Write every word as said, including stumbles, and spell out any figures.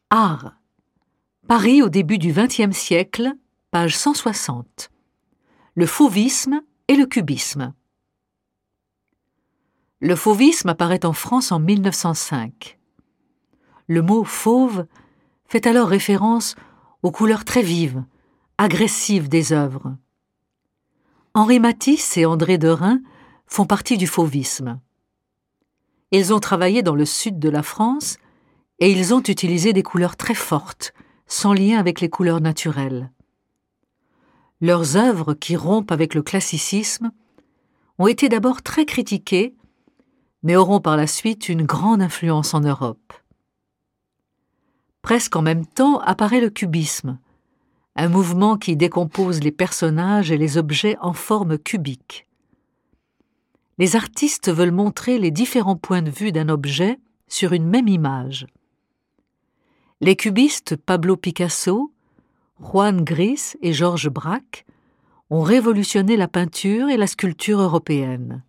Art. Paris au début du vingtième siècle, page cent soixante. Le fauvisme et le cubisme. Le fauvisme apparaît en France en mille neuf cent cinq. Le mot « fauve » fait alors référence aux couleurs très vives, agressives des œuvres. Henri Matisse et André Derain font partie du fauvisme. Ils ont travaillé dans le sud de la France et ils ont utilisé des couleurs très fortes, sans lien avec les couleurs naturelles. Leurs œuvres, qui rompent avec le classicisme, ont été d'abord très critiquées, mais auront par la suite une grande influence en Europe. Presque en même temps apparaît le cubisme, un mouvement qui décompose les personnages et les objets en forme cubique. Les artistes veulent montrer les différents points de vue d'un objet sur une même image. Les cubistes Pablo Picasso, Juan Gris et Georges Braque ont révolutionné la peinture et la sculpture européenne.